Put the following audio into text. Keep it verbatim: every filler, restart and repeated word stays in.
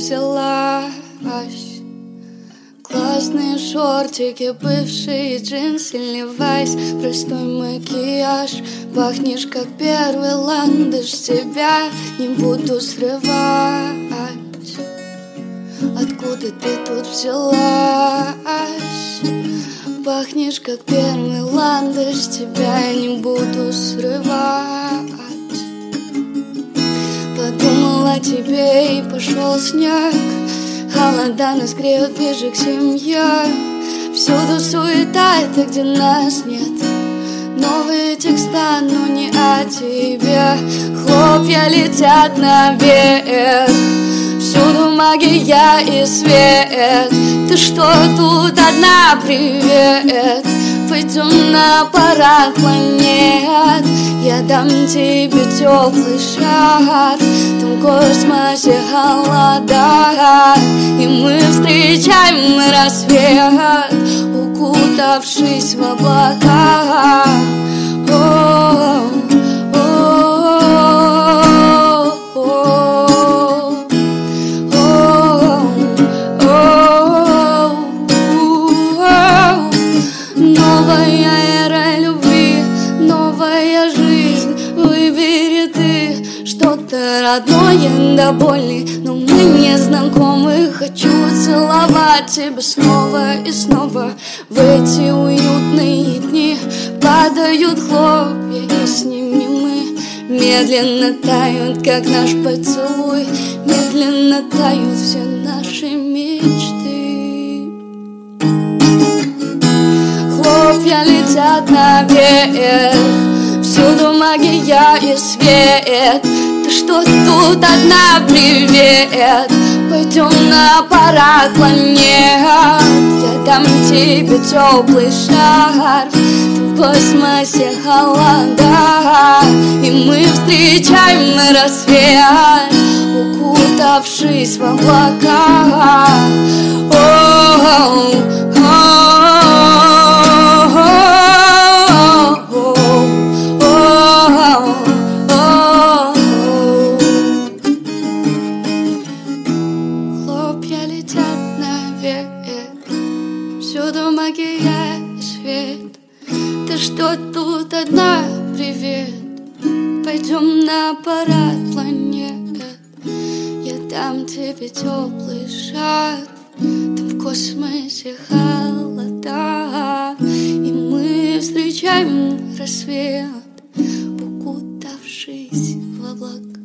взялась? Классные шортики, бывшие джинсы, Levi's, простой макияж. Пахнешь как первый ландыш, тебя не буду срывать. Откуда ты тут взялась? Пахнешь как первый ландыш, тебя не буду срывать. Подумала о тебе и пошел снег. Холода нас греют ближе к семье. Всюду суета, это где нас нет. Новые текста, но не о тебе. Хлопья летят наверх. Всюду магия и свет. Ты что тут одна, привет? Пойдем на парад планет. Я дам тебе теплый шар. Там в космосе холода, и мы встречаем рассвет, укутавшись в облака. О-о-о. Новая эра любви, новая жизнь. Выбери ты что-то родное до боли, но мы не знакомы. Хочу целовать тебя снова и снова. В эти уютные дни падают хлопья, и с ними мы медленно тают, как наш поцелуй. Медленно тают все наши мечты. Хлопья летят наверх. Всюду магия и свет. Ты что тут одна, привет? Пойдем на парад планет. Я дам тебе теплый шар. В космосе холода, и мы встречаем рассвет, укутавшись в облака. О-о-о. Всюду магия и свет. Ты что тут одна, привет? Пойдем на парад планет. Я дам тебе теплый шар. Там в космосе холода, и мы встречаем рассвет, укутавшись в облака.